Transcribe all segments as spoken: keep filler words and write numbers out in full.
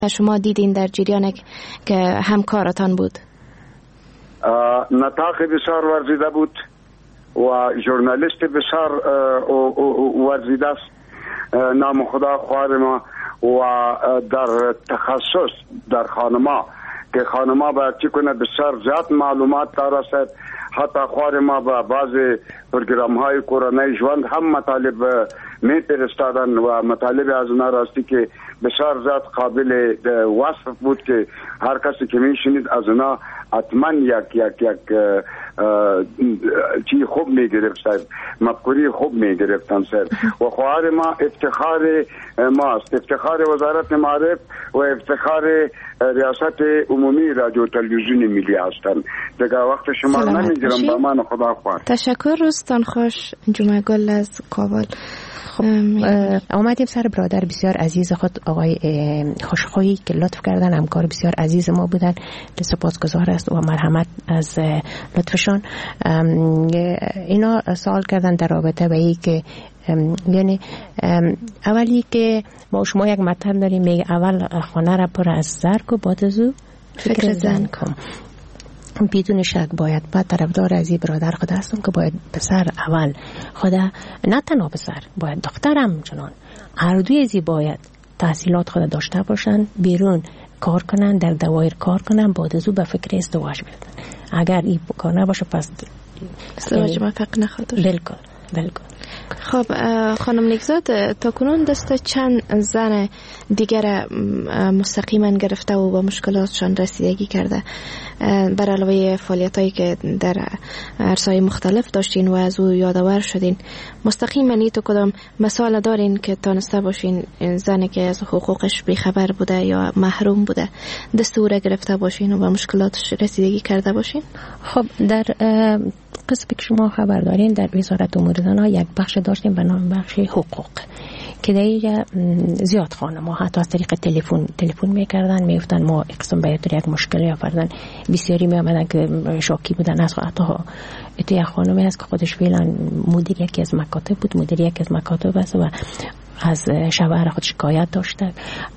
شما دیدین در جریان که همکارتان بود؟ نطاق بسیار ورزیده بود و ژورنالیست بسیار ورزیده است، نام خدا خوار ما. و در تخصص در خانما که خانما باید چی کنه بسیار زیاد معلومات دارد. حتی خوار ما با بعض پروگرام های کورونای ژوند هم مطالب می فرستادن و مطالب از اونا راستی که بسیار زیاد قابل وصف بود که هر کسی که می شنید از اونا حتما یک یک یک چی خوب می گرفتن، مفکوری خوب می گرفتن سر. و خوار ما افتخار ماست، افتخار وزارت معارف و افتخار ریاست عمومی رادیو تلویزیون ملی هستند. دیگه وقت شما نمیگیرم، با من خدا خواهد. تشکر، روزتان خوش. جمعه گل از کابل. خب آمدیم سر برادر بسیار عزیز خود آقای خوشخویی که لطف کردن، همکار بسیار عزیز ما بودن، سپاسگزار است و مرحمت از لطفشان. اینا سوال کردن در رابطه به این که یعنی اولی که ما شما یک مطلب داریم میگه اول خانه را پر از زر کو بعد از او فکر زن کن. بدون شک باید بعد طرفدار از این برادر خود هستم که باید پسر اول خود، نه تنها پسر، باید دخترم چنان هر دوی ازی باید تحصیلات خود داشته باشن، بیرون کار کنن، در دوایر کار کنن، بعد از او به فکر ازدواج بیفتن. اگر این کار نباشه پس ازدواج موفق نخواهد. بالکل بالکل. خب خانم نیکزاد، تا کنون دست چند زن دیگر مستقیما گرفته و با مشکلاتشان رسیدگی کرده؟ بر علاوه فعالیتایی که در عرصه‌های مختلف داشتین و از او یادآور شدین، مستقیما ای تو کدام مثال دارین که تانسته باشین زنی که از حقوقش بیخبر بوده یا محروم بوده دست او را گرفته باشین و با مشکلاتش رسیدگی کرده باشین؟ خب در قسمی که شما خبر دارین در وزارت امور زنان یک بخش داشتیم به نام بخش حقوق که در زیاد خانم‌ها حتی از طریق تلفن تلفن میکردن، میگفتن ما اقسام به یک مشکلی آوردن. بسیاری می آمدن که شاکی بودن از حتی ات یک خانمی هست که خودش فعلا مدیر یکی از مکاتب بود، مدیر یکی از مکاتب است و از شوهر خود شکایت داشته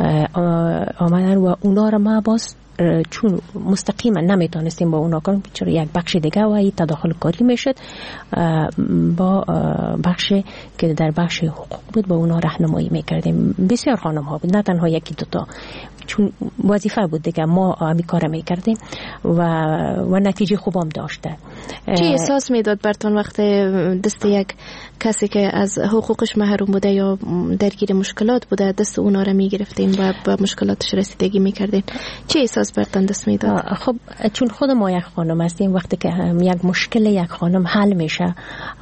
آمدن و اونا رو ما باز چون مستقیما نمیتونستیم با اونا کنیم، چرا یک بخش دیگه و این تداخل کاری میشد با بخش که در بخش حقوق بود با اونا راهنمایی میکردیم. بسیار خانم ها بود، نه تنها یکی دوتا، چون وظیفه بود دیگه ما همی کار میکردیم و و نتیجه خوبم داشته. چی احساس میداد برتون وقتی دست یک کسی که از حقوقش محروم بوده یا درگیر مشکلات بوده دست اونا رو میگرفتین و با مشکلاتش رسیدگی میکردین؟ چی احساس برتون دست میداد؟ خب چون خود ما یک خانم هستیم، وقتی که یک مشکل یک خانم حل میشه،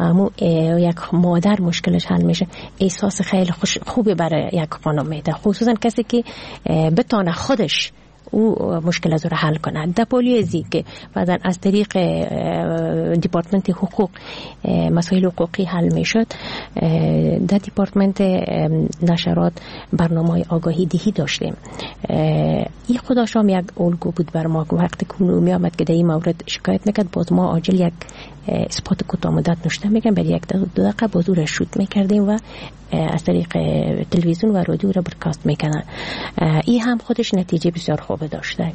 یک مادر مشکلش حل میشه، احساس خیلی خوش خوبی برای یک خانم میده، خصوصا کسی که بتونه خودش او مشکل از رو حل کنند. در پولیزی که بعدن از طریق دیپارتمنت حقوق مسائل حقوقی حل میشد، در دیپارتمنت نشرات برنامه آگاهی دهی داشتیم. این خودش هم یک الگو بود بر ما که وقتی که می آمد که در این مورد شکایت میکرد، باز ما عاجل یک اسپات کوتاه مدت نشته میگم برای یک دو دقیقه باز او را شوت میکردیم و از طریق تلویزیون و رادیو را برکاست میکنن. این هم خودش نتیجه بسیار خوب داشته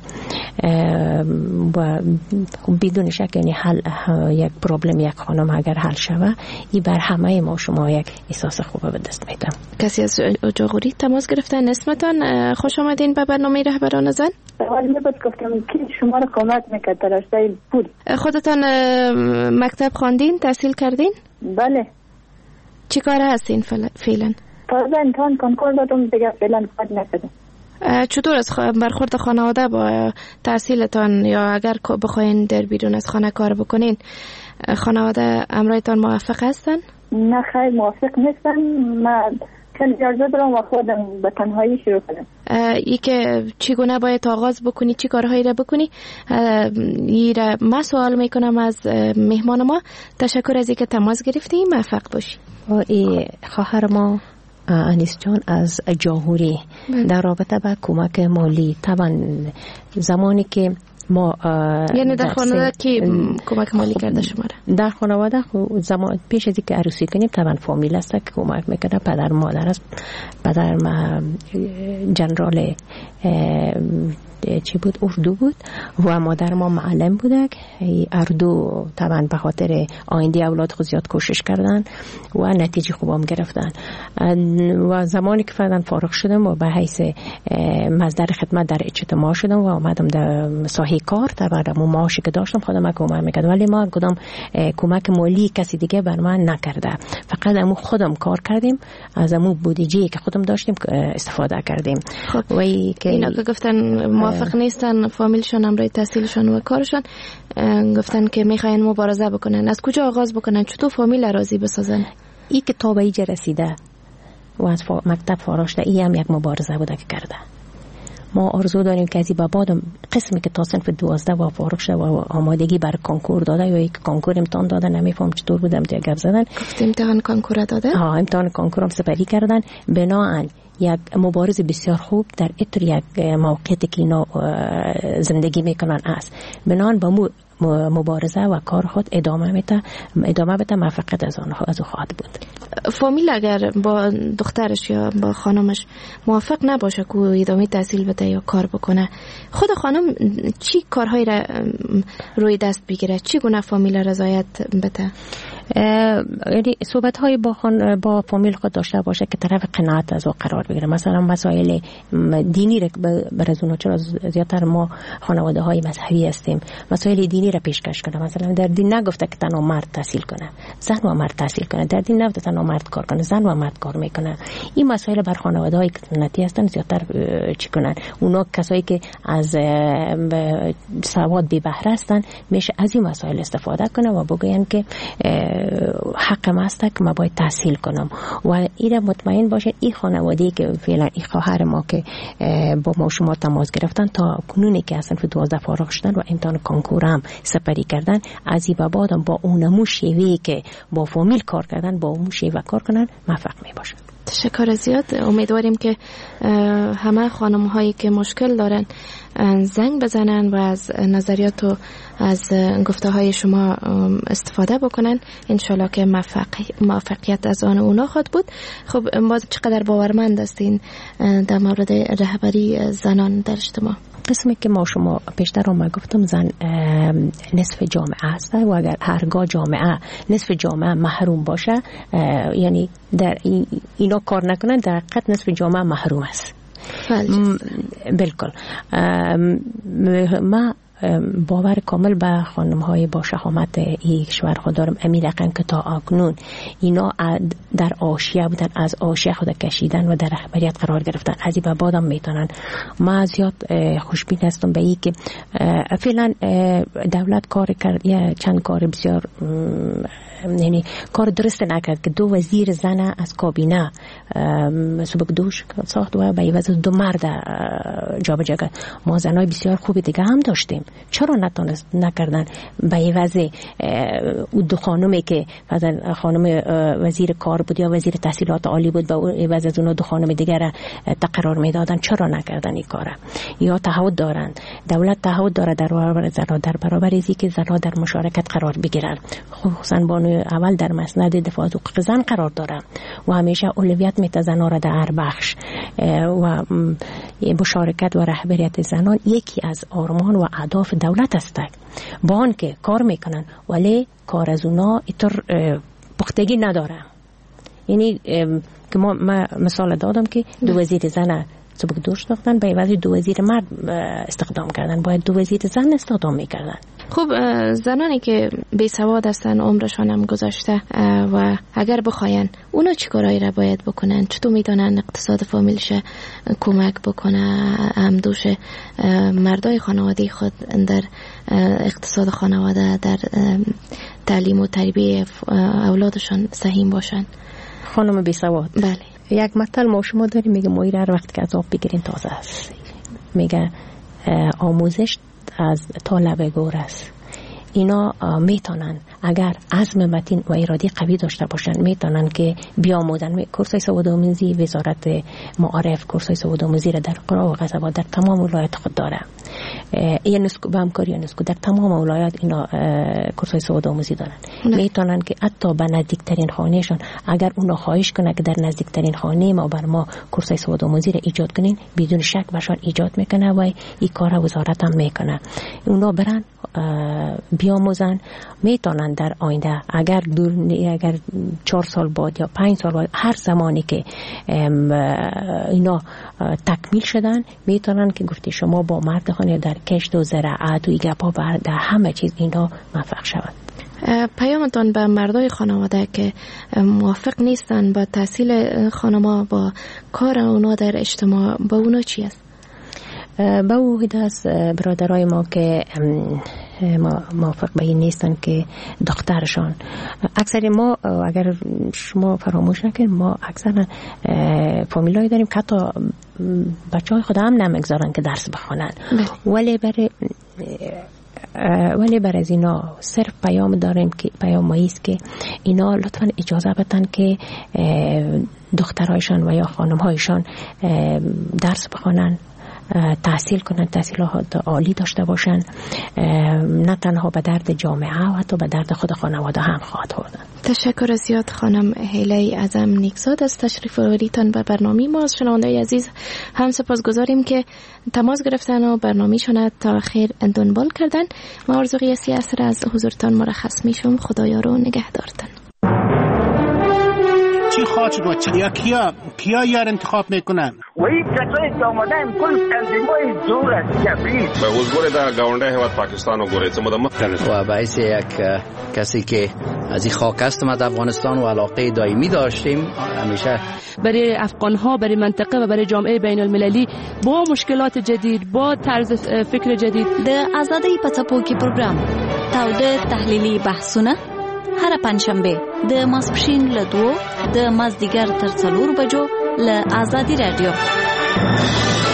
و بدون شک یعنی حل یک پرابلم یک خانم اگر حل شوه، این بر همه ما شما یک احساس خوبه به دست میده. کسی از اجاقوری تماس گرفتن؟ اسمتان خوش آمدین به برنامه رهبران زن. حالا میبود گفتم که شما رو کمک میکرد در رشته پول. خودتان مکتب خواندین، تحصیل کردین؟ بله. چی کار هستین فعلا؟ تازه امتحان کنکور دادم دیگه فعلا کار نکردم. چطور از برخورد خانواده با تحصیلتان یا اگر بخواین در بیرون از خانه کار بکنین، خانواده امرایتان موافق هستن؟ نه خیلی موافق نیستن. من خیلی اجازه دارم و خودم به تنهایی شروع کنم. ای که چگونه باید آغاز بکنی، چی کارهایی را بکنی، ای را من سوال میکنم از مهمان ما. تشکر از اینکه تماس گرفتیم، موفق باشی. ای خواهر ما انیس جان از جاهوری در رابطه با کمک مالی، طبعا زمانی که ما یعنی در خانواده کی کمک مالی کرده شما را؟ در خانواده زمان پیش از اینکه عروسی کنیم طبعا فامیل است که کمک میکنه. پدر مادر است. پدر ما جنرال چی بود؟ اردو بود و مادر ما معلم بوده. اردو طبعا به خاطر آینده اولاد خود زیاد کوشش کردن و نتیجه خوبم گرفتن. و زمانی که فعلا فارغ شدم و به حیث مصدر خدمت در اجتماع شدم و آمدم در ساحه کار، طبعا معاشی که داشتم خودم کمک میکرد، ولی ما کدام کمک مالی کسی دیگه بر من نکرده. فقط امو خودم کار کردیم، از امو بودجه‌ای که خودم داشتیم استفاده کردیم. خب. و اینا که گفتن موافق نیستن فامیلشون امرای تحصیلشون و کارشون، گفتن که میخواین مبارزه بکنن، از کجا آغاز بکنن؟ چطور فامیل راضی بسازن؟ این که تا به اینجا رسیده و از مکتب فارغ شده، این هم یک مبارزه بوده که کرده. ما آرزو داریم که از این بعد قسمی که تا صنف دوازده و فارغ شده و آمادگی برای کنکور داده یا یک کنکور امتحان داده، نمیفهم چطور بودم دیگه گپ زدن. گفت امتحان کنکور داده؟ ها، امتحان کنکور هم سپری کردن. بناهن یک مبارز بسیار خوب در اتر یک موقعیتی که اینا زندگی میکنن است. بناهن با مو مبارزه و کار خود ادامه میده ادامه بده موفقیت از آن از خواهد بود. فامیل اگر با دخترش یا با خانمش موافق نباشه که ادامه تحصیل بده یا کار بکنه، خود خانم چی کارهایی را روی دست بگیره؟ چی گونه فامیل رضایت بده؟ یعنی صحبت های با خان با فامیل خود داشته باشه که طرف قناعت از او قرار بگیره. مثلا مسائل دینی را برازونو، چرا زیادتر ما خانواده های مذهبی هستیم، مسائل دینی را پیشکش کنه. مثلا در دین نگفته که تنها مرد تحصیل کنه، زن و مرد تحصیل کنه. در دین نگفته تنها مرد کار کنه، زن و مرد کار میکنه. این مسائل بر خانواده های سنتی هستن زیادتر چی کنن. اونا کسایی که از سواد بی بهره هستن میشه از این مسائل استفاده کنه و بگن که حق ما است که ما باید تحصیل کنم. و ایره مطمئن باشه این خانواده‌ای که فعلا این خواهر ما که با ما شما تماس گرفتن تا کنونی که اصلا دوازده فارغ شدن و امتحان کنکور هم سپری کردن، از این بعد با اونمو شیوهی که با فامیل کار کردن با اون شیوه کار کنن موفق می باشن. تشکر زیاد. امیدواریم که همه خانم هایی که مشکل دارن زنگ بزنن و از نظریات و از گفته های شما استفاده بکنن. انشالله که موفقیت از آن اونا خواهد بود. خب باز چقدر باورمند هستین در مورد رهبری زنان در اجتماع؟ قسمی که ما شما پیشتر هم گفتم زن نصف جامعه است و اگر هرگاه جامعه نصف جامعه محروم باشه، یعنی در اینا کار نکنن، در حقیقت نصف جامعه محروم است. بالکل. ما باور کامل به خانم های با شهامت این کشور خود دارم. امیر یقین که تا اکنون اینا در آشیه بودن، از آشیه خود کشیدن و در رهبریت قرار گرفتن، از این به بعدم میتونن. ما زیاد خوشبین هستم به این که فعلا دولت کار کرد، یا چند کار بسیار یعنی کار درست نکرد که دو وزیر زن از کابینه سبک دوش ساخت و به عوض دو مرد جابجا کرد. ما زنای بسیار خوبی دیگه هم داشتیم، چرا نتونست نکردن به عوض اون دو خانمی که مثلا خانم وزیر کار بود یا وزیر تحصیلات عالی بود، به عوض از اون دو خانم دیگه را تقرار میدادن؟ چرا نکردن این کارا؟ یا تعهد دارن، دولت تعهد داره در برابر زنان، در برابر ازی که زنان در مشارکت قرار بگیرن، خصوصا بانو اول در مسند دفاع از حقوق زن قرار داره و همیشه اولویت میده زنان را در هر بخش و مشارکت و رهبریت زنان یکی از آرمان و اهداف دولت است. با آن که کار میکنن ولی کار از اونا ایتر پختگی نداره. یعنی که ما مثال دادم که دو وزیر زن سبک دوش داشتن، به عوض دو وزیر مرد استخدام کردن، باید دو وزیر زن استخدام میکردن. خب زنانی که بی سواد هستن، عمرشان هم گذشته و اگر بخواین اونا چی کارایی را باید بکنن؟ چطور میتونن اقتصاد فامیلش کمک بکنه؟ هم دوش مردای خانواده خود در اقتصاد خانواده، در تعلیم و تربیه اولادشان سهیم باشن؟ خانم بی سواد، بله، یک مثل ما شما داریم، میگه ماهی هر وقت که از آب بگیرین تازه است. میگه آموزش از تا لب گور است. اینا میتونن اگر عزم متین و اراده قوی داشته باشن میتونن که بیاموزن. کورسای سوادآموزی وزارت معارف کورسای سوادآموزی را در قرا و غزوات در تمام ولایت خود داره. یا نسکو به همکاری نسکو در تمام ولایات اینا کورس‌های سواد آموزی دارن. میتونن که حتی به نزدیکترین خانهشان اگر اونا خواهش کنه که در نزدیکترین خانه ما بر ما کورس‌های سواد آموزی را ایجاد کنین، بدون شک بهشان ایجاد میکنه و این کار وزارت هم میکنه. اونا برن بیاموزن، میتونن در آینده اگر دور اگر چهار سال بعد یا پنج سال بعد هر زمانی که اینا تکمیل شدن میتونن که گفتی شما با مرد خانه در کشت و زراعت و ایگپا بر در همه چیز اینا موفق شوند. پیامتان به مردای خانواده که موافق نیستن با تحصیل خانما با کار اونا در اجتماع با اونا چی است؟ با وحید از برادرای ما که ما موافق به این نیستن که دخترشان اکثر ما اگر شما فراموش نکنید ما اکثر فامیلایی داریم که حتی بچه های خود هم نمیگذارن که درس بخونن، ولی برای ولی بر از اینا صرف پیام داریم که پیام ماییست که اینا لطفا اجازه بدن که دخترایشان و یا خانمهایشان درس بخونن، تحصیل کنن، تحصیلات عالی داشته باشن، نه تنها به درد جامعه و حتی به درد خود خانواده هم خواهد بود. تشکر زیاد خانم هیله اعظم نیکزاد از تشریف آوریدتان به برنامه ما. از شنوندگان عزیز هم سپاسگزاریم که تماس گرفتن و برنامه‌شان تا خیر دنبال کردن. ما آرزو قیاسی اثر از حضورتان مرخص میشم. خدایا رو نگهدارتان. چی خواهد شد و چی یا کیا کیا یار انتخاب میکنن و این کسایی که آمدن کل تنظیمای دور از جبری به حضور در گاونده هیواد پاکستان و گوریت مدام و باعث یک کسی که از این خاک است ما در افغانستان و علاقه دائمی داشتیم همیشه برای افغان ها، برای منطقه و برای جامعه بین المللی با مشکلات جدید، با طرز فکر جدید د آزادۍ په څپو کې پروګرام تاوده تحلیلي بحثونه هر پنځشنبه د ماسپښین له دوه د مازدیګر تر څلور بجو له آزادي رادیو.